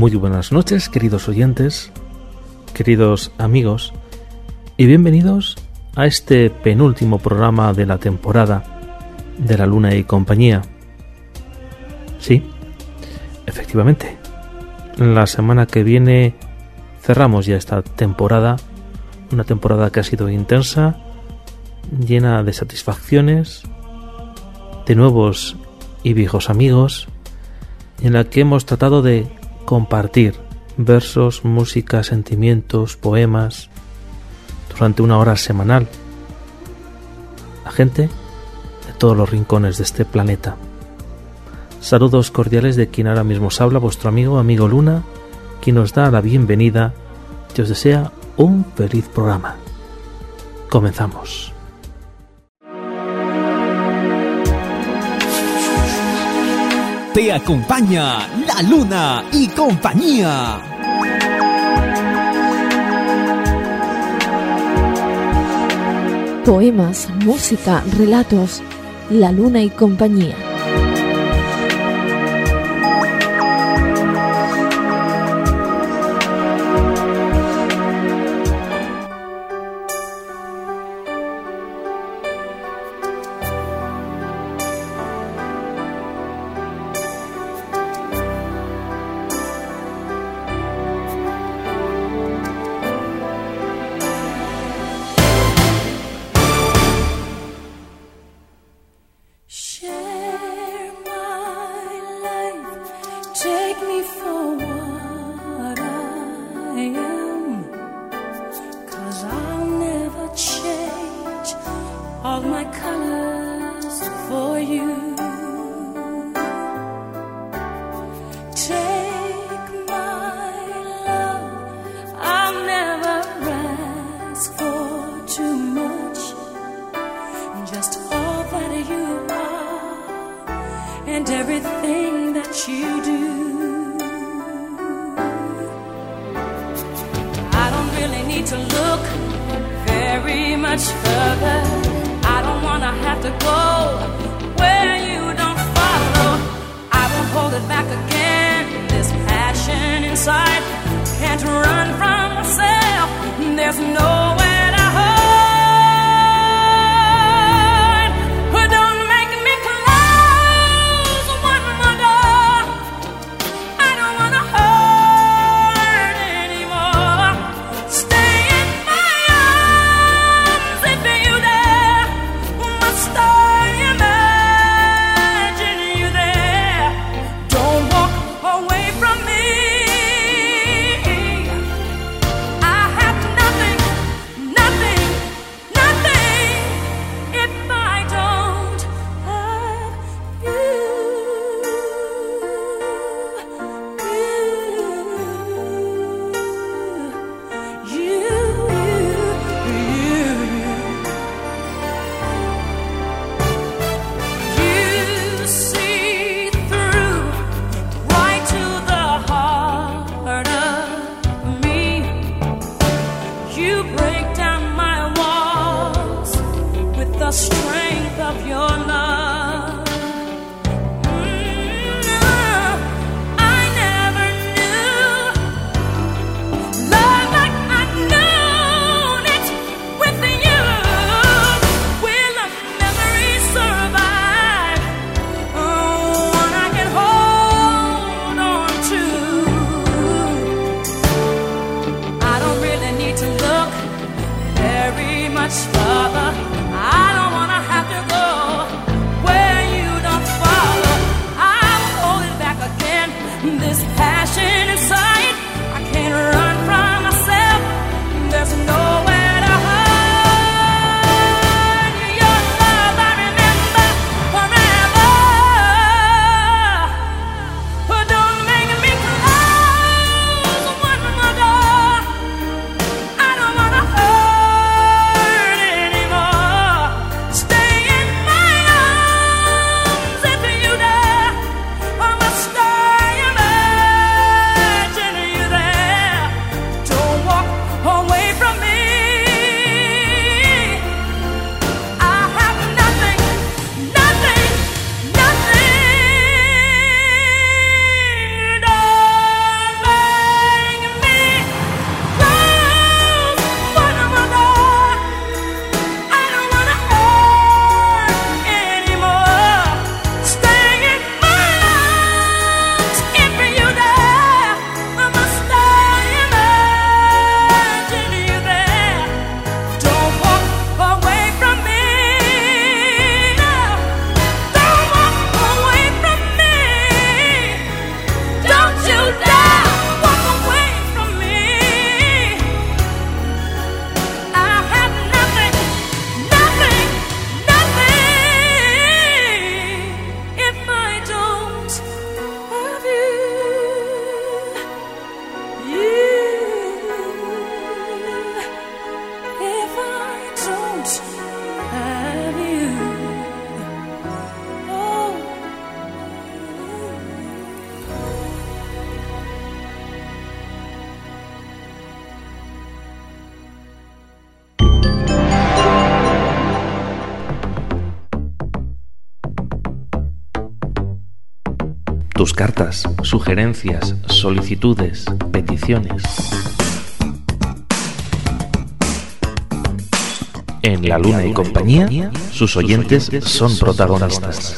Muy buenas noches, queridos oyentes, queridos amigos, y bienvenidos a este penúltimo programa de la temporada de La Luna y Compañía. Sí, efectivamente, la semana que viene cerramos ya esta temporada, una temporada que ha sido intensa, llena de satisfacciones, de nuevos y viejos amigos, en la que hemos tratado de compartir versos, música, sentimientos, poemas durante una hora semanal a gente de todos los rincones de este planeta. Saludos cordiales de quien ahora mismo os habla, vuestro amigo Luna, quien os da la bienvenida y os desea un feliz programa. Comenzamos. Te acompaña La Luna y Compañía. Poemas, música, relatos. La Luna y Compañía. tus cartas, sugerencias, solicitudes, peticiones. En La Luna y Compañía, sus oyentes son protagonistas.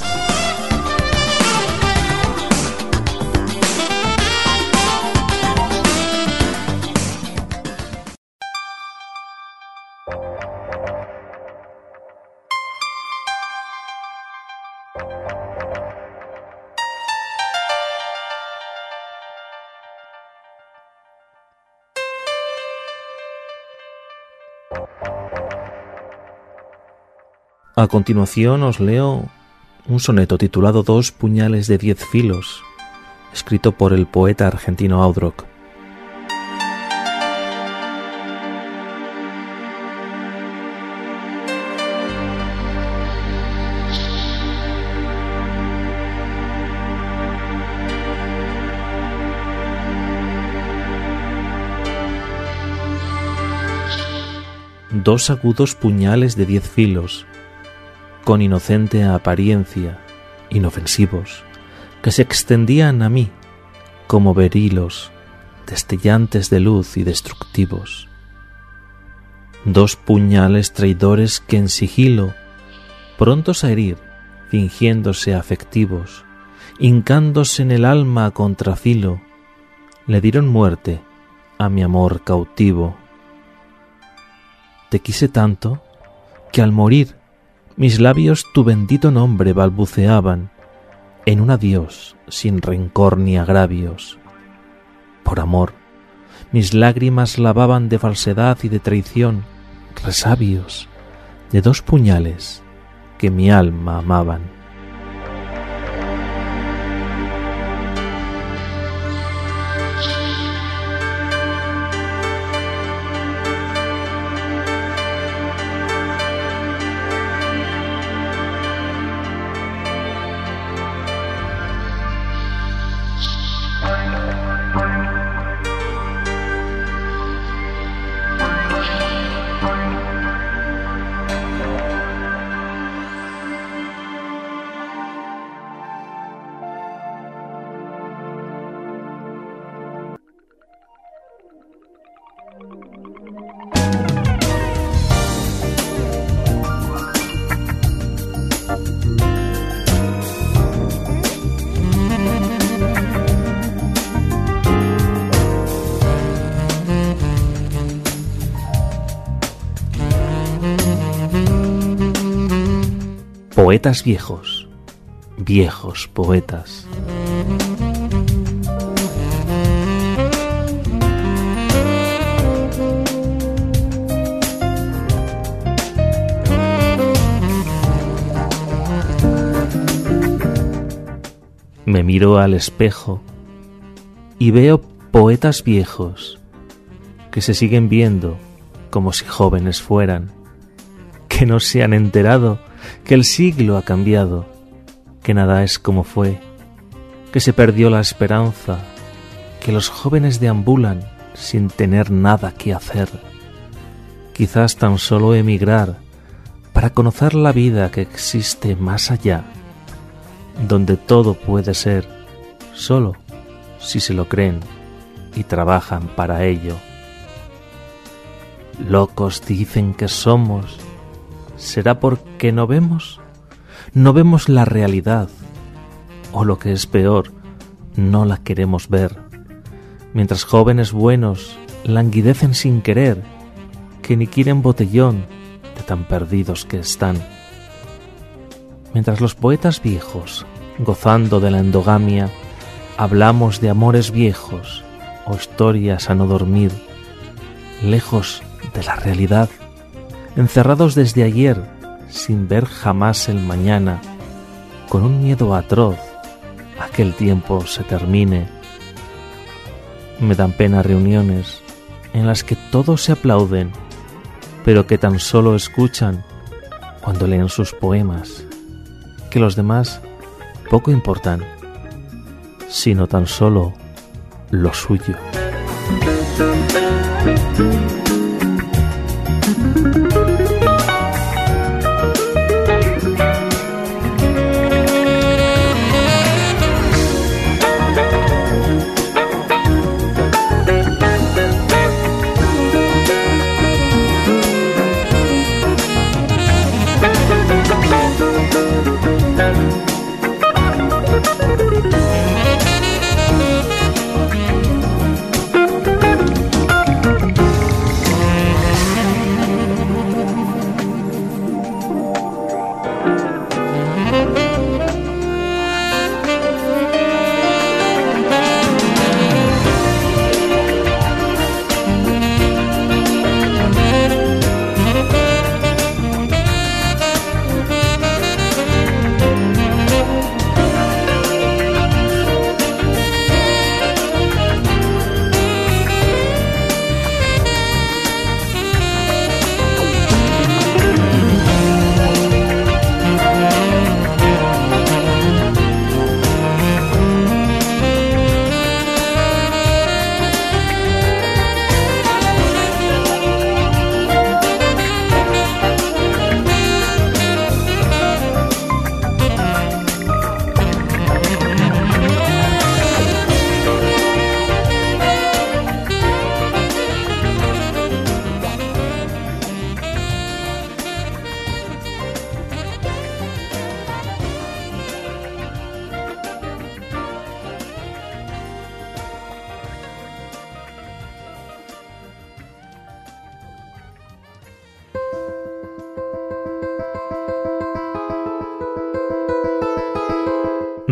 A continuación os leo un soneto titulado 2 puñales de 10 filos, escrito por el poeta argentino Audrock. Dos agudos puñales de 10 filos, con inocente apariencia, inofensivos, que se extendían a mí como berilos destellantes de luz y destructivos. Dos puñales traidores que en sigilo, prontos a herir, fingiéndose afectivos, hincándose en el alma a contrafilo, le dieron muerte a mi amor cautivo. Te quise tanto que al morir mis labios tu bendito nombre balbuceaban en un adiós sin rencor ni agravios. Por amor, mis lágrimas lavaban de falsedad y de traición resabios de dos puñales que mi alma amaban. Poetas viejos, viejos poetas. Me miro al espejo y veo poetas viejos que se siguen viendo como si jóvenes fueran, que no se han enterado que el siglo ha cambiado, que nada es como fue, que se perdió la esperanza, que los jóvenes deambulan sin tener nada que hacer, quizás tan solo emigrar para conocer la vida que existe más allá, donde todo puede ser, solo si se lo creen y trabajan para ello. Locos dicen que somos. ¿Será porque no vemos la realidad? O lo que es peor, no la queremos ver. Mientras jóvenes buenos languidecen sin querer, que ni quieren botellón de tan perdidos que están. Mientras los poetas viejos, gozando de la endogamia, hablamos de amores viejos o historias a no dormir, lejos de la realidad, encerrados desde ayer, sin ver jamás el mañana, con un miedo atroz a que el tiempo se termine. Me dan pena reuniones en las que todos se aplauden, pero que tan solo escuchan cuando leen sus poemas, que los demás poco importan, sino tan solo lo suyo.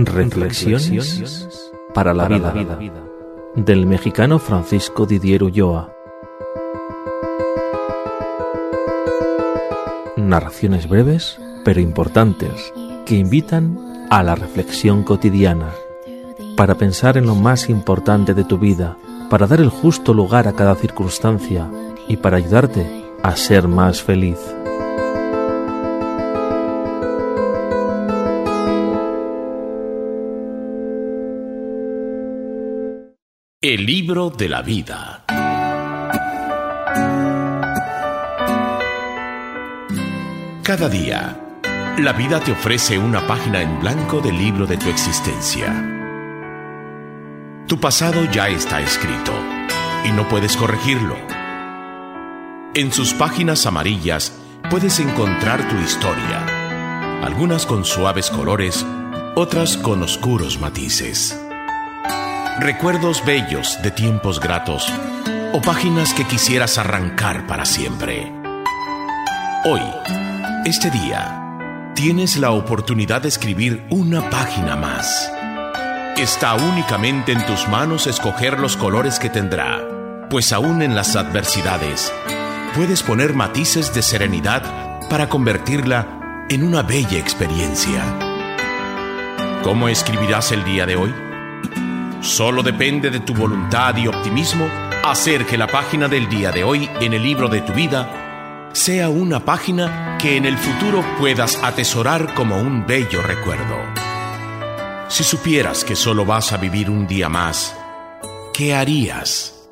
Reflexiones para la vida, del mexicano Francisco Didier Ulloa. Narraciones breves pero importantes que invitan a la reflexión cotidiana, para pensar en lo más importante de tu vida, para dar el justo lugar a cada circunstancia y para ayudarte a ser más feliz. El libro de la vida. Cada día, la vida te ofrece una página en blanco del libro de tu existencia. Tu pasado ya está escrito y no puedes corregirlo. En sus páginas amarillas puedes encontrar tu historia, algunas con suaves colores, otras con oscuros matices. Recuerdos bellos de tiempos gratos o páginas que quisieras arrancar para siempre. Hoy, este día, tienes la oportunidad de escribir una página más. Está únicamente en tus manos escoger los colores que tendrá, pues aún en las adversidades, puedes poner matices de serenidad para convertirla en una bella experiencia. ¿Cómo escribirás el día de hoy? Solo depende de tu voluntad y optimismo hacer que la página del día de hoy en el libro de tu vida sea una página que en el futuro puedas atesorar como un bello recuerdo. Si supieras que solo vas a vivir un día más, ¿qué harías?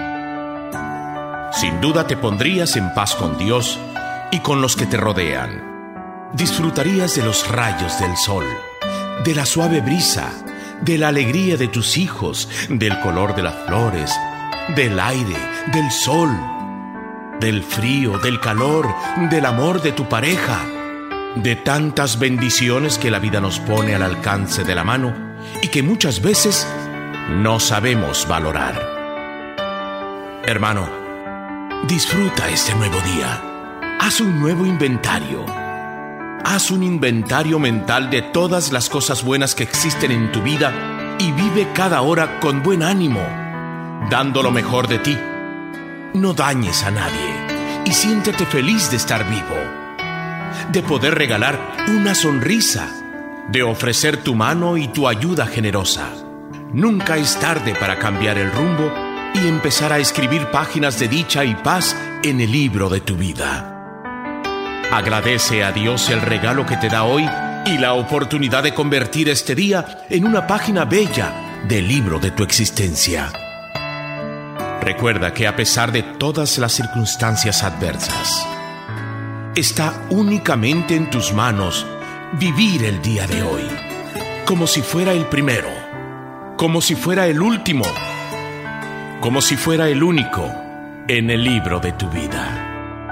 Sin duda te pondrías en paz con Dios y con los que te rodean. Disfrutarías de los rayos del sol, de la suave brisa, de la alegría de tus hijos, del color de las flores, del aire, del sol, del frío, del calor, del amor de tu pareja, de tantas bendiciones que la vida nos pone al alcance de la mano y que muchas veces no sabemos valorar. Hermano, disfruta este nuevo día. Haz un nuevo inventario. Haz un inventario mental de todas las cosas buenas que existen en tu vida y vive cada hora con buen ánimo, dando lo mejor de ti. No dañes a nadie y siéntete feliz de estar vivo, de poder regalar una sonrisa, de ofrecer tu mano y tu ayuda generosa. Nunca es tarde para cambiar el rumbo y empezar a escribir páginas de dicha y paz en el libro de tu vida. Agradece a Dios el regalo que te da hoy y la oportunidad de convertir este día en una página bella del libro de tu existencia. Recuerda que a pesar de todas las circunstancias adversas, está únicamente en tus manos vivir el día de hoy, como si fuera el primero, como si fuera el último, como si fuera el único en el libro de tu vida.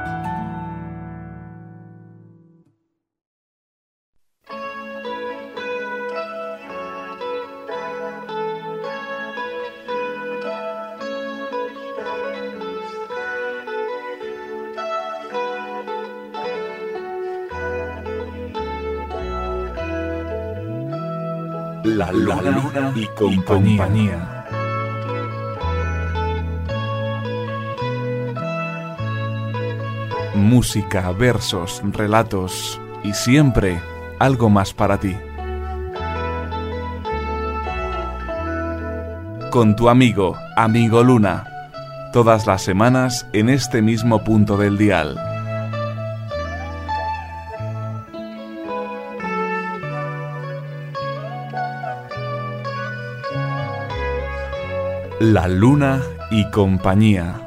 La Luna y compañía. Música, versos, relatos y siempre algo más para ti. Con tu amigo Luna, todas las semanas en este mismo punto del dial. La Luna y compañía.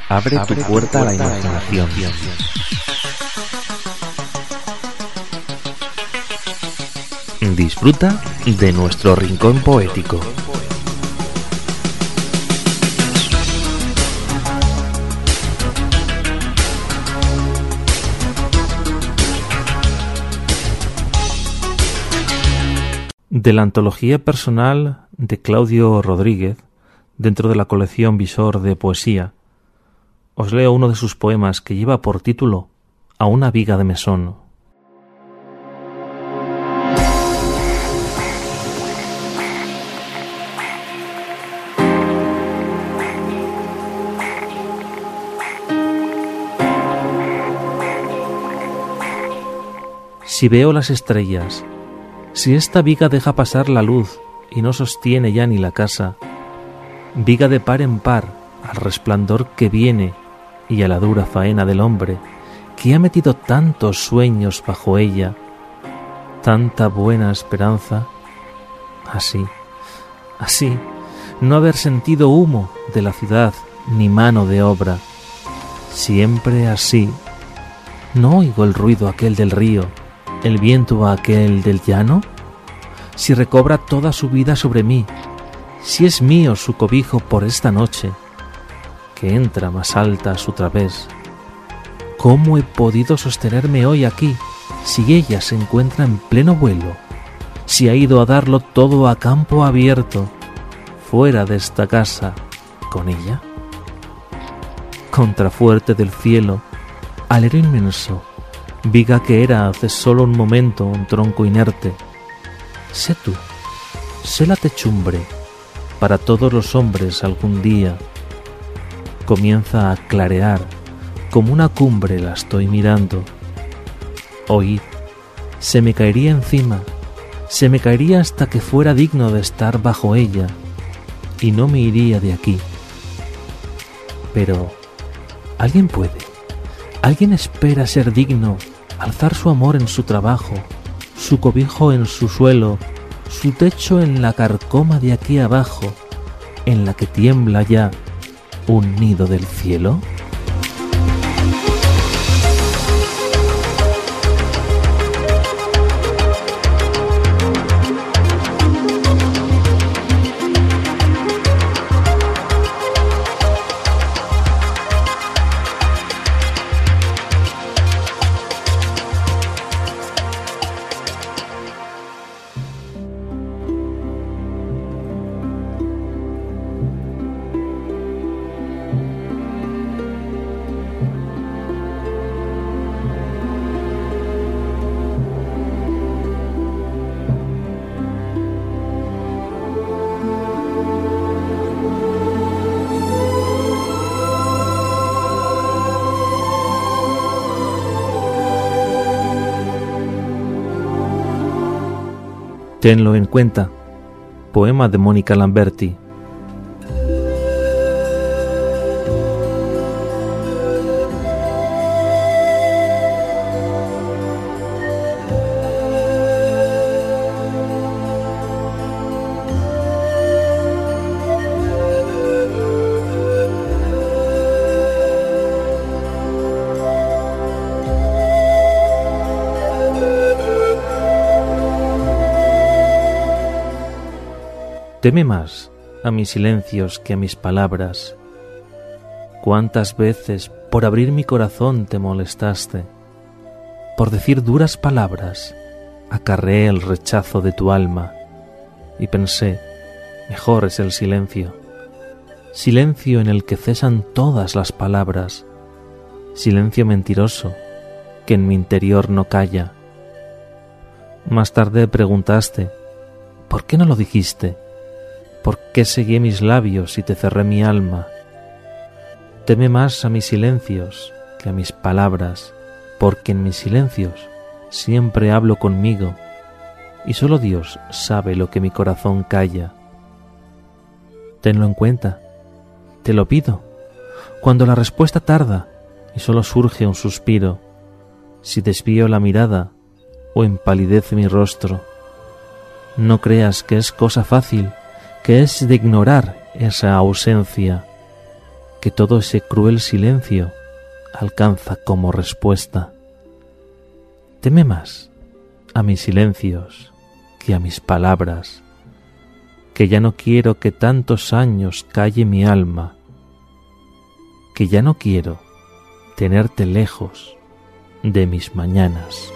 Abre tu puerta a la imaginación. Disfruta de nuestro rincón poético. De la antología personal de Claudio Rodríguez, dentro de la colección Visor de Poesía, os leo uno de sus poemas que lleva por título A una viga de mesón. Si veo las estrellas, si esta viga deja pasar la luz y no sostiene ya ni la casa, viga de par en par al resplandor que viene y a la dura faena del hombre que ha metido tantos sueños bajo ella, tanta buena esperanza, así, no haber sentido humo de la ciudad ni mano de obra, siempre así, no oigo el ruido aquel del río, el viento aquel del llano, si recobra toda su vida sobre mí, si es mío su cobijo por esta noche, que entra más alta a su través. ¿Cómo he podido sostenerme hoy aquí, si ella se encuentra en pleno vuelo, si ha ido a darlo todo a campo abierto, fuera de esta casa, con ella? Contrafuerte del cielo, alero inmenso, viga que era hace solo un momento un tronco inerte, sé tú, sé la techumbre, para todos los hombres algún día, comienza a clarear, como una cumbre la estoy mirando, oíd, se me caería encima, se me caería hasta que fuera digno de estar bajo ella, y no me iría de aquí. Pero, ¿alguien puede? ¿Alguien espera ser digno, alzar su amor en su trabajo, su cobijo en su suelo, su techo en la carcoma de aquí abajo, en la que tiembla ya un nido del cielo? Tenlo en cuenta. Poema de Mónica Lamberti. Teme más a mis silencios que a mis palabras. ¿Cuántas veces por abrir mi corazón te molestaste? Por decir duras palabras acarreé el rechazo de tu alma y pensé, mejor es el silencio. Silencio en el que cesan todas las palabras. Silencio mentiroso que en mi interior no calla. Más tarde preguntaste, ¿por qué no lo dijiste? ¿Por qué seguí mis labios y te cerré mi alma? Teme más a mis silencios que a mis palabras, porque en mis silencios siempre hablo conmigo, y solo Dios sabe lo que mi corazón calla. Tenlo en cuenta, te lo pido, cuando la respuesta tarda y solo surge un suspiro, si desvío la mirada o empalidece mi rostro. No creas que es cosa fácil, que es de ignorar esa ausencia. que todo ese cruel silencio alcanza como respuesta. Teme más a mis silencios que a mis palabras, que ya no quiero que tantos años calle mi alma, que ya no quiero tenerte lejos de mis mañanas.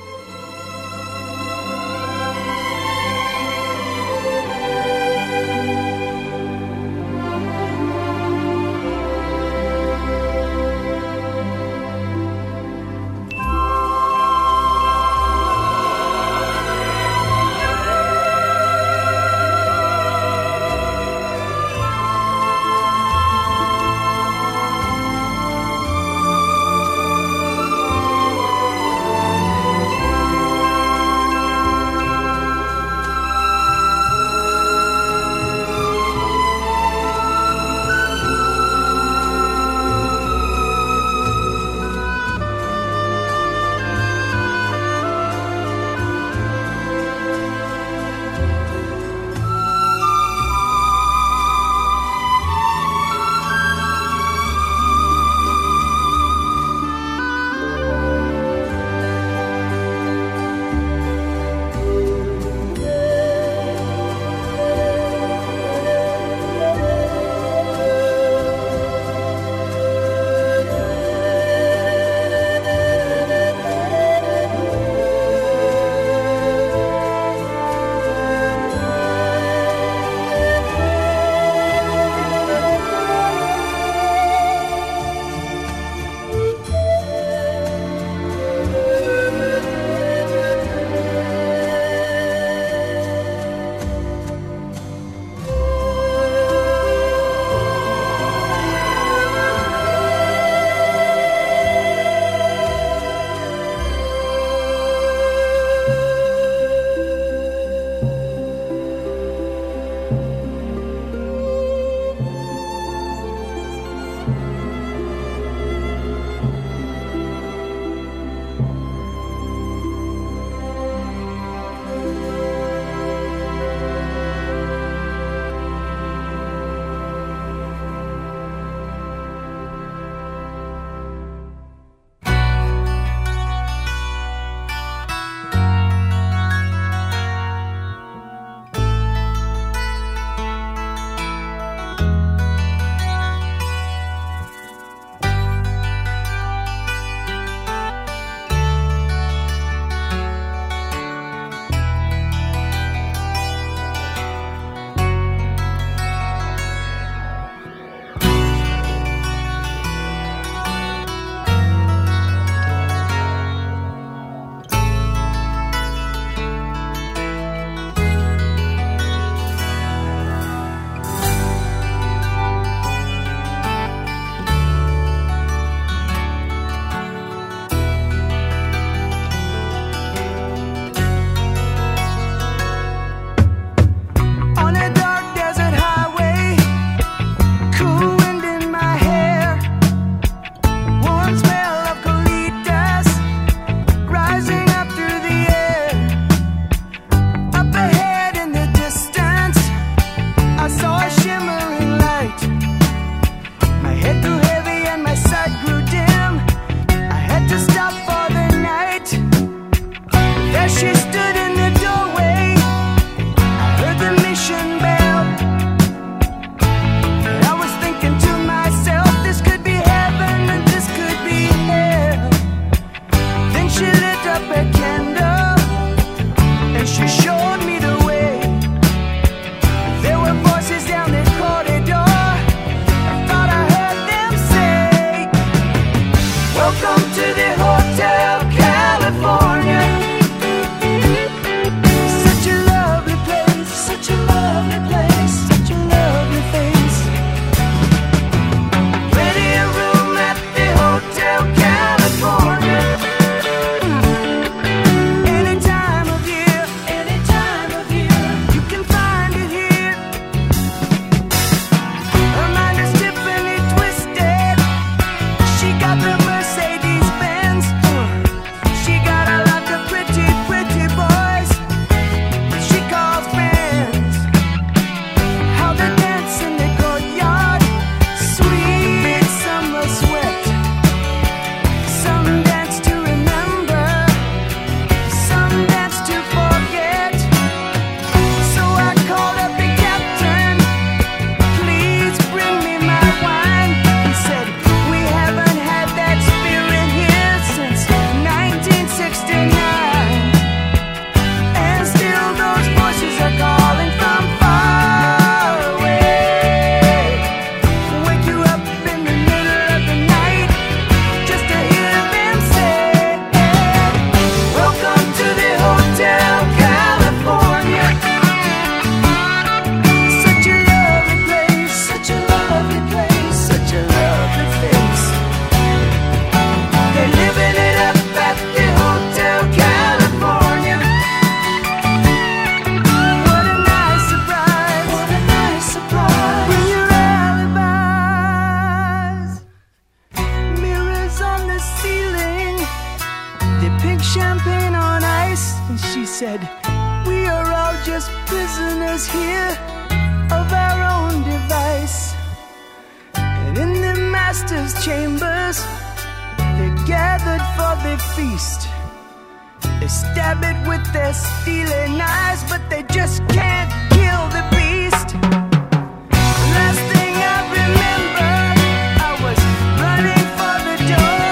said, we are all just prisoners here of our own device. And in the master's chambers, they gathered for the feast. They stab it with their steely knives, but they just can't kill the beast. The last thing I remember, I was running for the door.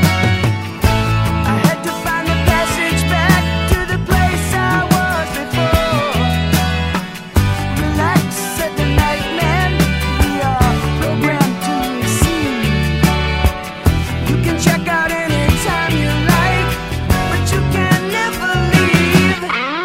I had to find the passage back to the place I was before. Relax, said the nightman, we are programmed to receive. You can check out anytime you like, but you can never leave.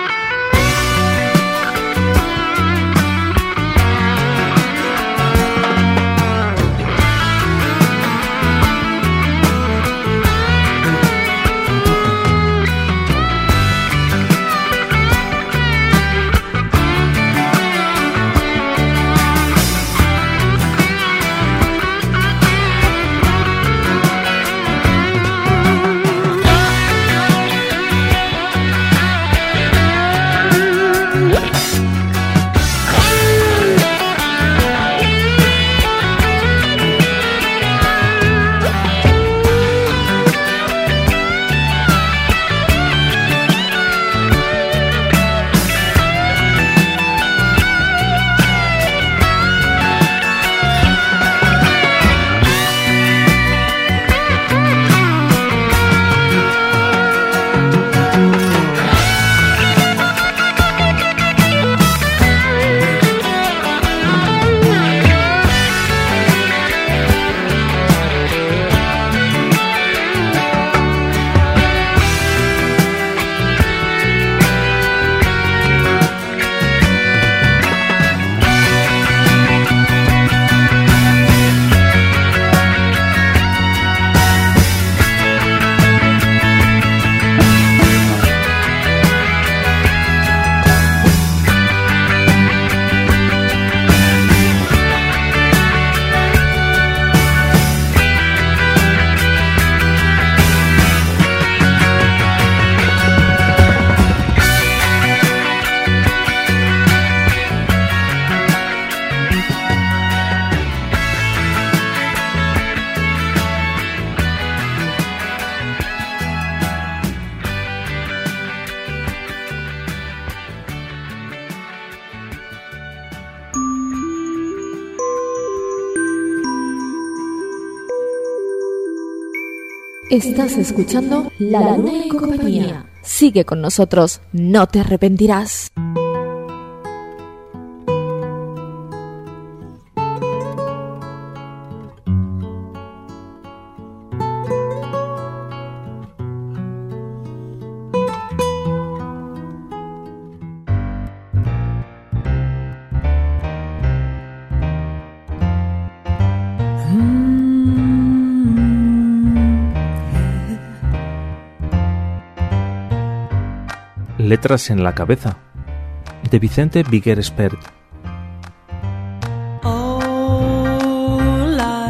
Estás escuchando La Luna y Compañía. Sigue con nosotros, no te arrepentirás. Letras en la cabeza, de Vicente Viguer Espert. Oh,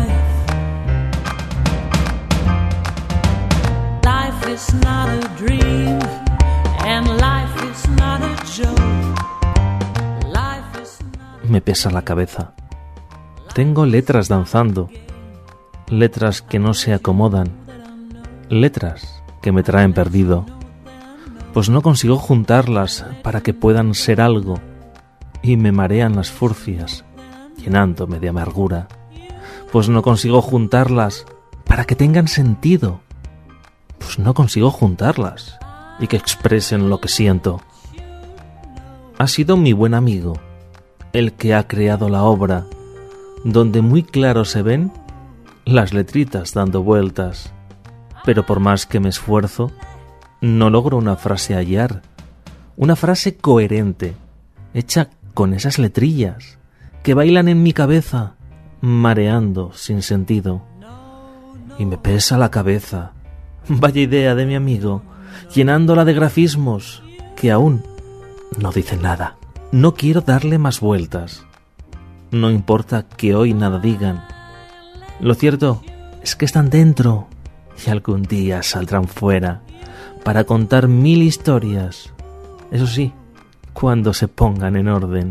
life is not a dream, and life is not a joke. Life is not... Me pesa la cabeza. Tengo letras danzando, letras que no se acomodan, letras que me traen perdido. Pues no consigo juntarlas para que puedan ser algo, y me marean las furcias, llenándome de amargura. Pues no consigo juntarlas para que tengan sentido, pues no consigo juntarlas y que expresen lo que siento. Ha sido mi buen amigo el que ha creado la obra, donde muy claro se ven las letritas dando vueltas, pero por más que me esfuerzo, no logro una frase hallar, una frase coherente, hecha con esas letrillas que bailan en mi cabeza, mareando sin sentido. Y me pesa la cabeza, vaya idea de mi amigo, llenándola de grafismos que aún no dicen nada. No quiero darle más vueltas. No importa que hoy nada digan. Lo cierto es que están dentro y algún día saldrán fuera para contar 1000 historias Eso sí, cuando se pongan en orden.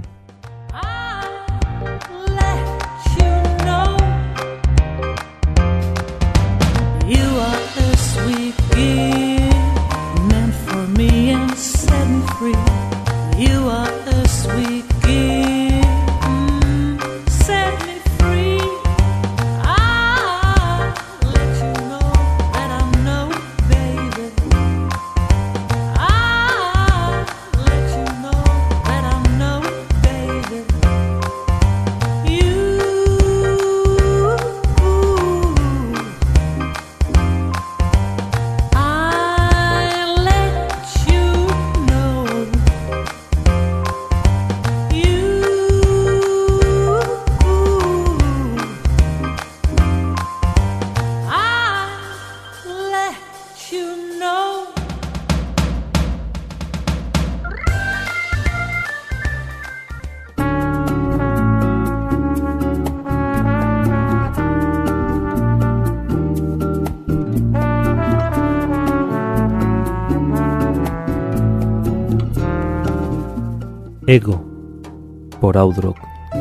Ego, por Audrock.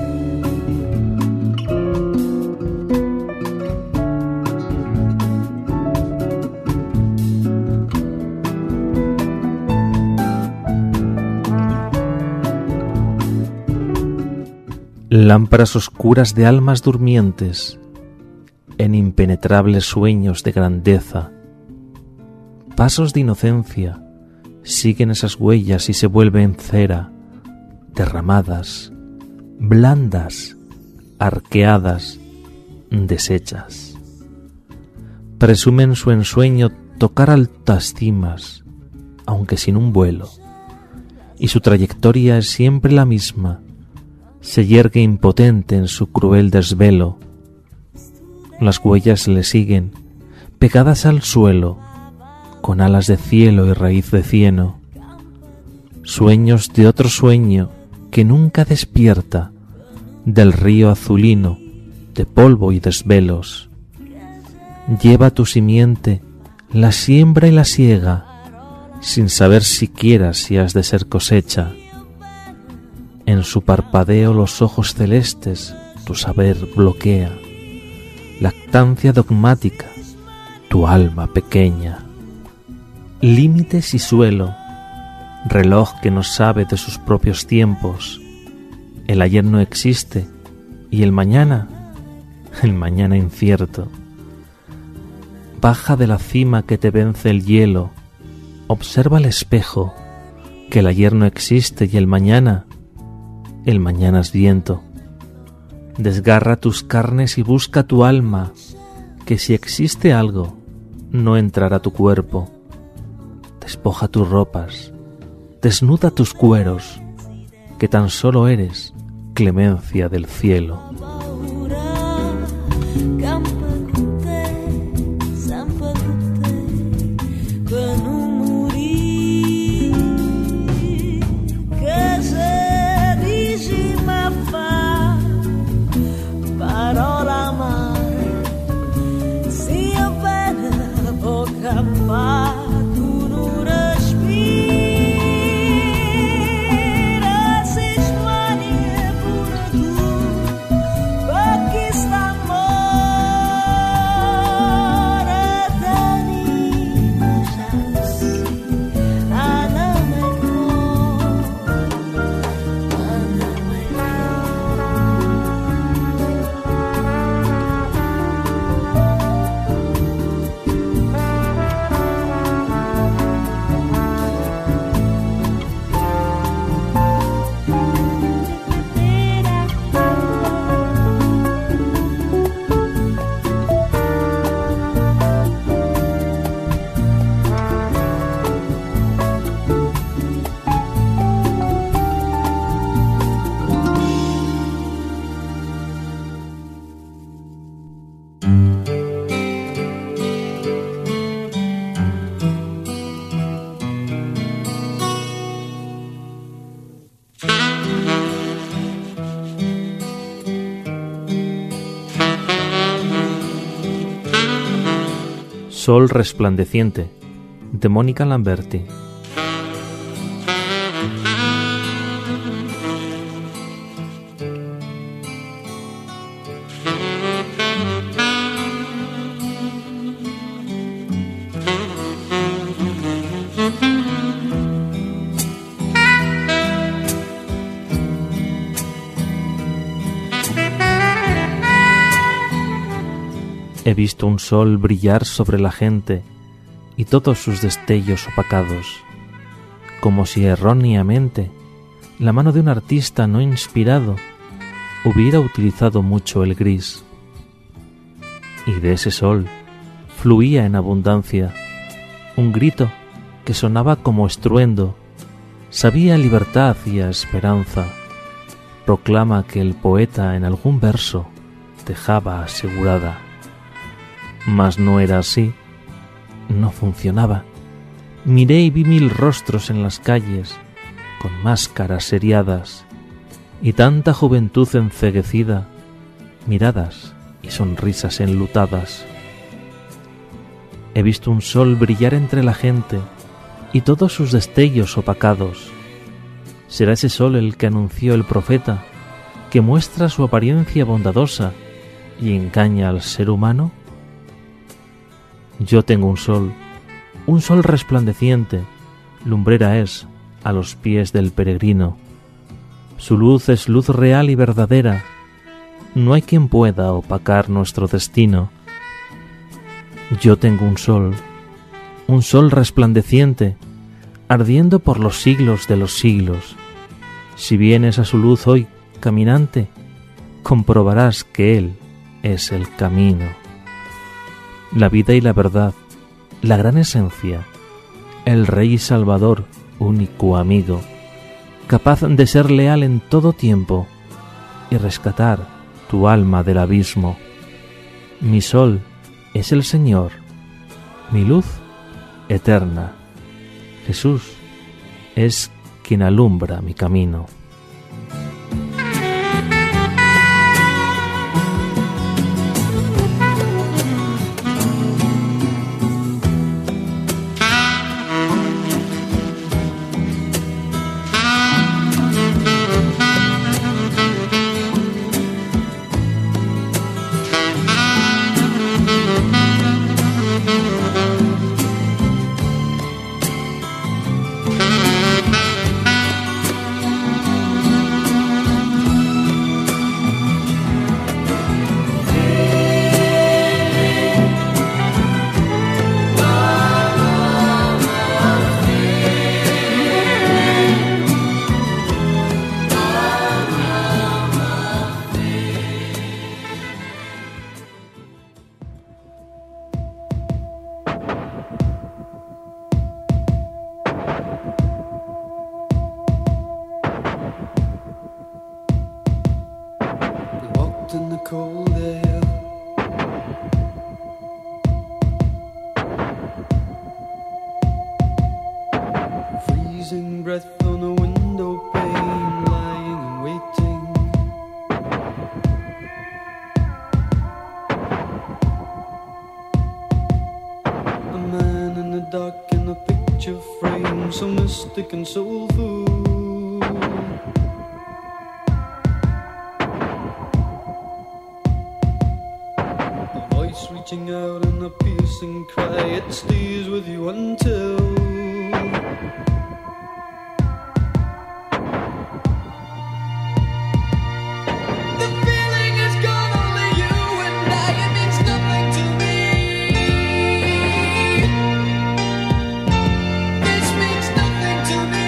Lámparas oscuras de almas durmientes, en impenetrables sueños de grandeza, pasos de inocencia, siguen esas huellas y se vuelven cera, derramadas, blandas, arqueadas, deshechas. Presumen su ensueño tocar altas cimas, aunque sin un vuelo, y su trayectoria es siempre la misma, se yergue impotente en su cruel desvelo. Las huellas le siguen, pegadas al suelo, con alas de cielo y raíz de cieno, sueños de otro sueño que nunca despierta, del río azulino, de polvo y desvelos. Lleva tu simiente, la siembra y la siega, sin saber siquiera si has de ser cosecha. En su parpadeo los ojos celestes tu saber bloquea, lactancia dogmática, tu alma pequeña. Límites y suelo, reloj que no sabe de sus propios tiempos. El ayer no existe y el mañana incierto. Baja de la cima que te vence el hielo, observa el espejo, que el ayer no existe y el mañana es viento. Desgarra tus carnes y busca tu alma, que si existe algo, no entrará tu cuerpo. Despoja tus ropas, desnuda tus cueros, que tan solo eres clemencia del cielo. Sol resplandeciente, de Mónica Lamberti. He visto un sol brillar sobre la gente y todos sus destellos opacados, como si erróneamente la mano de un artista no inspirado hubiera utilizado mucho el gris. Y de ese sol fluía en abundancia un grito que sonaba como estruendo, sabía a libertad y a esperanza, proclama que el poeta en algún verso dejaba asegurada. Mas no era así, no funcionaba. Miré y vi 1000 rostros en las calles, con máscaras seriadas, y tanta juventud enceguecida, miradas y sonrisas enlutadas. He visto un sol brillar entre la gente y todos sus destellos opacados. ¿Será ese sol el que anunció el profeta, que muestra su apariencia bondadosa y engaña al ser humano? Yo tengo un sol resplandeciente, lumbrera es a los pies del peregrino. Su luz es luz real y verdadera, no hay quien pueda opacar nuestro destino. Yo tengo un sol resplandeciente, ardiendo por los siglos de los siglos. Si vienes a su luz hoy, caminante, comprobarás que Él es el camino. La vida y la verdad, la gran esencia, el Rey Salvador, único amigo, capaz de ser leal en todo tiempo y rescatar tu alma del abismo. Mi sol es el Señor, mi luz eterna. Jesús es quien alumbra mi camino. And soulful. A voice reaching out in a piercing cry, it stays with you until the feeling is gone, only you and I, it means nothing to me. This means nothing to me.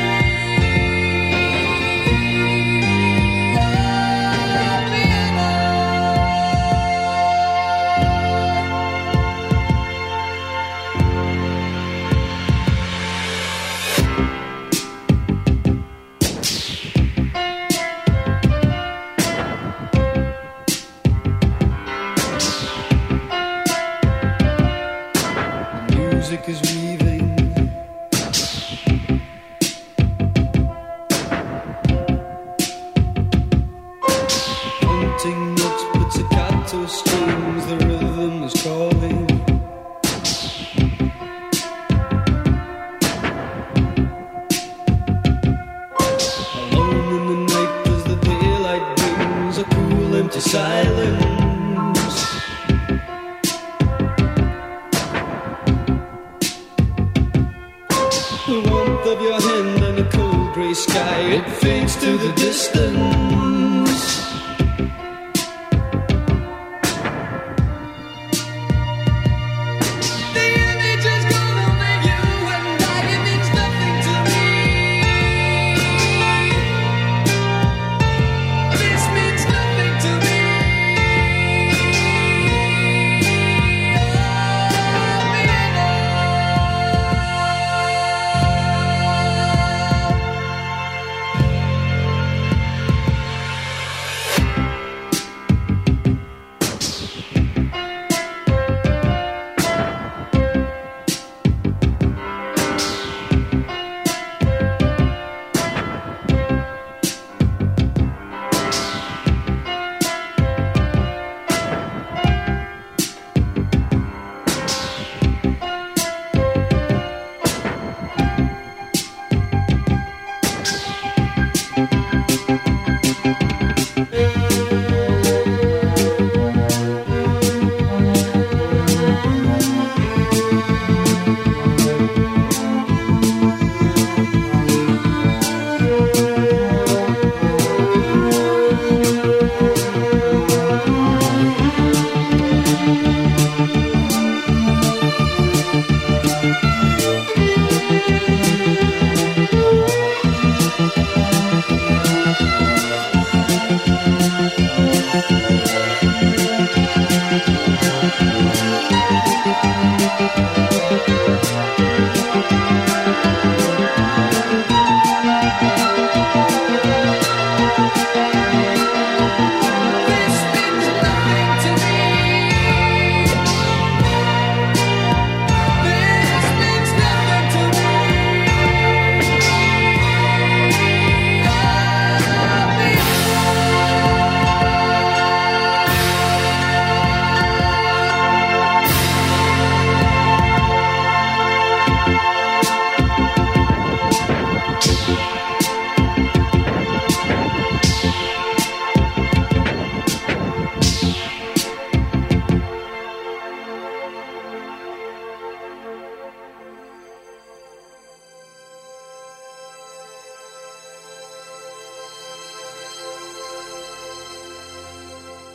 Music is weaving, hunting notes, pizzicato strings, the rhythm is calling. Alone in the night as the daylight brings a cool empty silence. The warmth of your hand and a cold grey sky, it fades to the distance.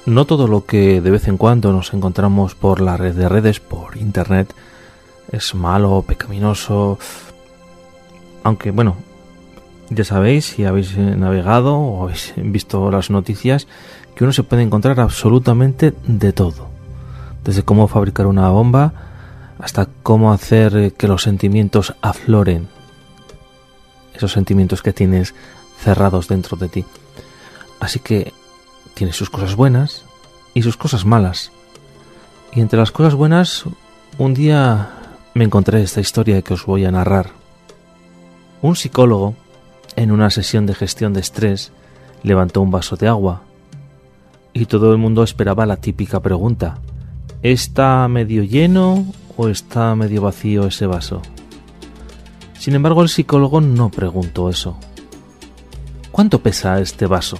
no todo lo que de vez en cuando nos encontramos por la red de redes, por internet, es malo, pecaminoso. Aunque bueno, ya sabéis, si habéis navegado o habéis visto las noticias, que uno se puede encontrar absolutamente de todo. Desde cómo fabricar una bomba hasta cómo hacer que los sentimientos afloren. Esos sentimientos que tienes cerrados dentro de ti. Así que tiene sus cosas buenas y sus cosas malas. Y entre las cosas buenas, un día me encontré esta historia que os voy a narrar. Un psicólogo, en una sesión de gestión de estrés, levantó un vaso de agua. Y todo el mundo esperaba la típica pregunta: ¿está medio lleno o está medio vacío ese vaso? Sin embargo, el psicólogo no preguntó eso. ¿Cuánto pesa este vaso?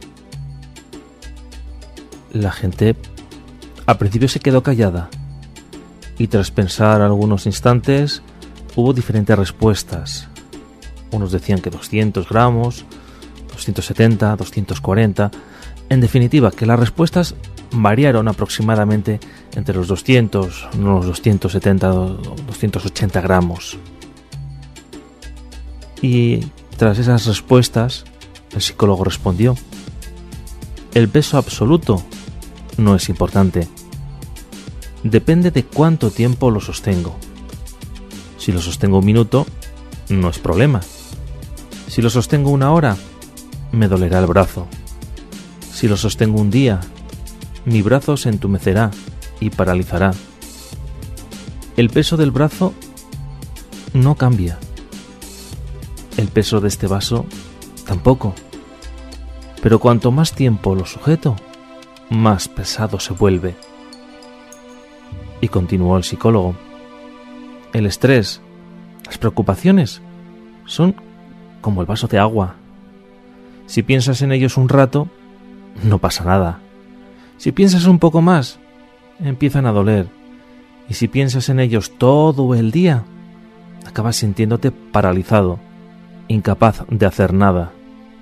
La gente al principio se quedó callada y tras pensar algunos instantes hubo diferentes respuestas. Unos decían que 200 gramos, 270, 240... En definitiva, que las respuestas variaron aproximadamente entre los 200, unos 270 o 280 gramos. Y tras esas respuestas, el psicólogo respondió: el peso absoluto no es importante. Depende de cuánto tiempo lo sostengo. Si lo sostengo un minuto, no es problema. Si lo sostengo una hora, me dolerá el brazo. Si lo sostengo un día, mi brazo se entumecerá y paralizará. El peso del brazo no cambia. El peso de este vaso tampoco. Pero cuanto más tiempo lo sujeto, más pesado se vuelve. Y continuó el psicólogo: el estrés, las preocupaciones, son como el vaso de agua. Si piensas en ellos un rato, no pasa nada. Si piensas un poco más, empiezan a doler. Y si piensas en ellos todo el día, acabas sintiéndote paralizado, incapaz de hacer nada.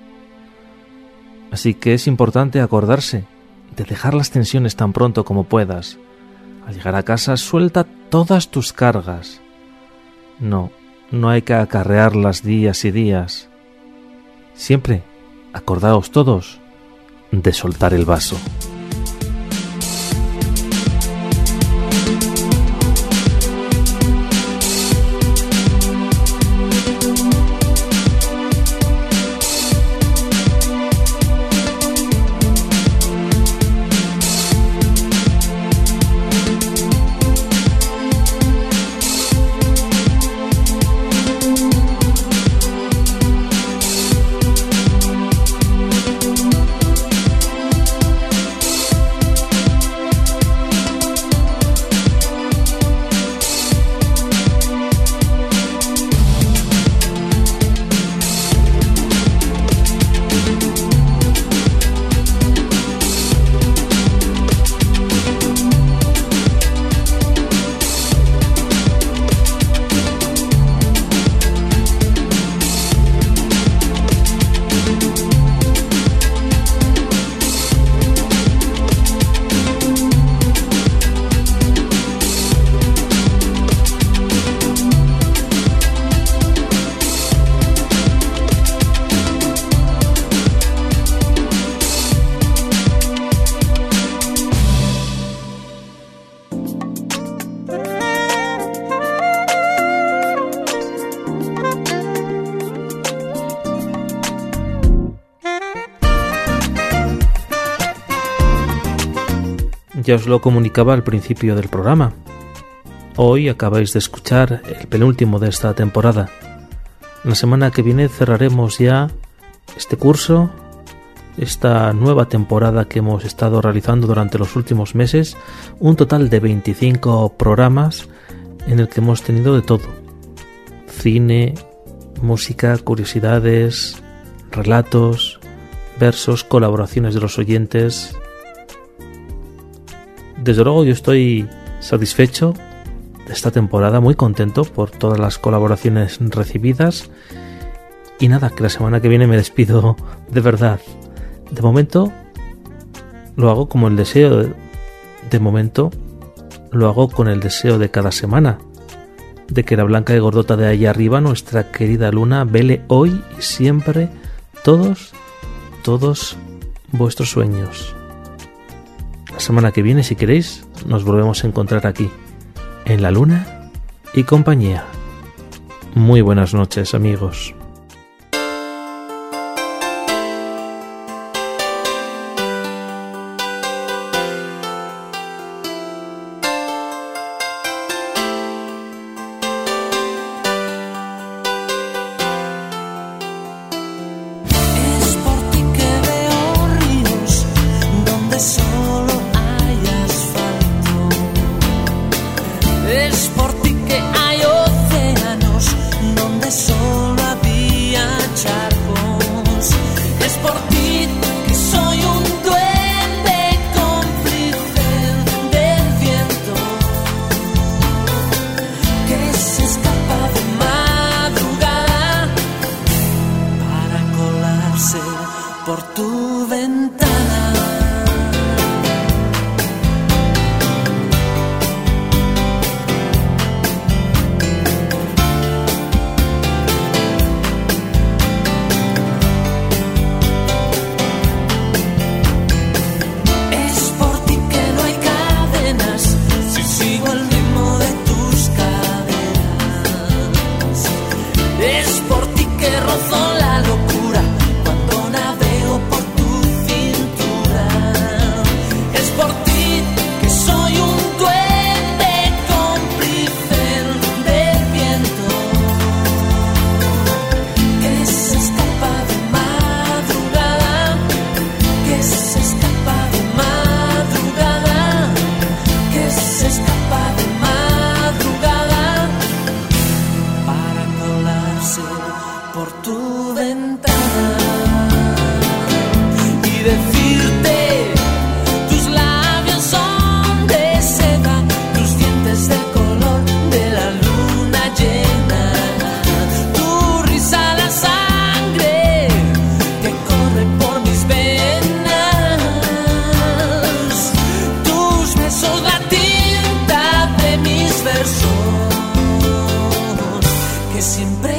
Así que es importante acordarse de dejar las tensiones tan pronto como puedas. Al llegar a casa, suelta todas tus cargas. No hay que acarrearlas días y días. Siempre, acordaos todos de soltar el vaso. Ya os lo comunicaba al principio del programa. Hoy acabáis de escuchar el penúltimo de esta temporada. La semana que viene cerraremos ya este curso, esta nueva temporada que hemos estado realizando durante los últimos meses, un total de 25 programas en el que hemos tenido de todo: cine, música, curiosidades, relatos, versos, colaboraciones de los oyentes. Desde luego yo estoy satisfecho de esta temporada, muy contento por todas las colaboraciones recibidas. Y nada, que la semana que viene me despido de verdad. De momento lo hago como el deseo de momento, lo hago con el deseo de cada semana, de que la blanca y gordota de allá arriba, nuestra querida luna, vele hoy y siempre todos vuestros sueños. La semana que viene, si queréis, nos volvemos a encontrar aquí, en La Luna y Compañía. Muy buenas noches, amigos. Siempre